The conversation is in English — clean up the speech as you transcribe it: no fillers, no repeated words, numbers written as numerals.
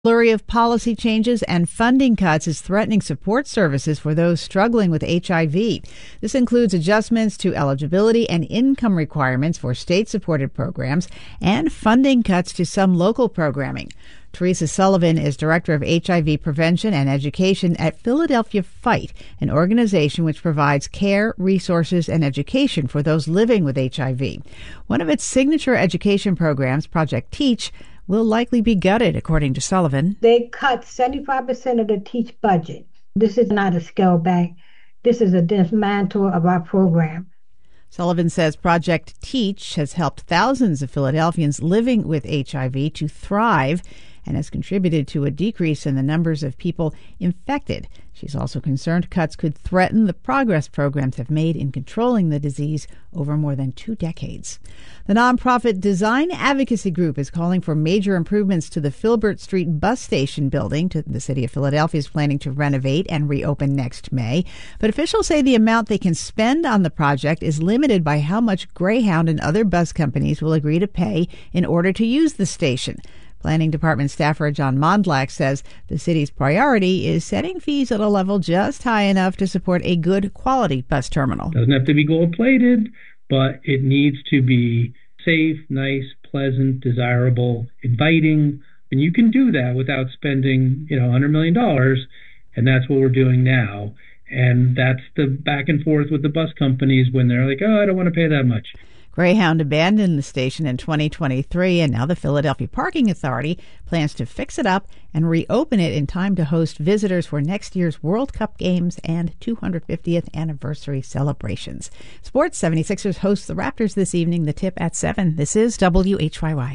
Flurry of policy changes and funding cuts is threatening support services for those struggling with HIV. This includes adjustments to eligibility and income requirements for state-supported programs and funding cuts to some local programming. Teresa Sullivan is Director of HIV Prevention and Education at Philadelphia Fight, an organization which provides care, resources, and education for those living with HIV. One of its signature education programs, Project Teach, will likely be gutted, according to Sullivan. They cut 75% of the Teach budget. This is not a scale back. This is a dismantle of our program. Sullivan says Project Teach has helped thousands of Philadelphians living with HIV to thrive and has contributed to a decrease in the numbers of people infected. She's also concerned cuts could threaten the progress programs have made in controlling the disease over more than 2 decades. The nonprofit Design Advocacy Group is calling for major improvements to the Filbert Street bus station building the city of Philadelphia is planning to renovate and reopen next May. But officials say the amount they can spend on the project is limited by how much Greyhound and other bus companies will agree to pay in order to use the station. Planning Department staffer John Mondlak says the city's priority is setting fees at a level just high enough to support a good quality bus terminal. Doesn't have to be gold-plated, but it needs to be safe, nice, pleasant, desirable, inviting. And you can do that without spending, $100 million, and that's what we're doing now. And that's the back and forth with the bus companies when they're like, I don't want to pay that much. Greyhound abandoned the station in 2023, and now the Philadelphia Parking Authority plans to fix it up and reopen it in time to host visitors for next year's World Cup games and 250th anniversary celebrations. Sports 76ers host the Raptors this evening, the tip at 7. This is WHYY.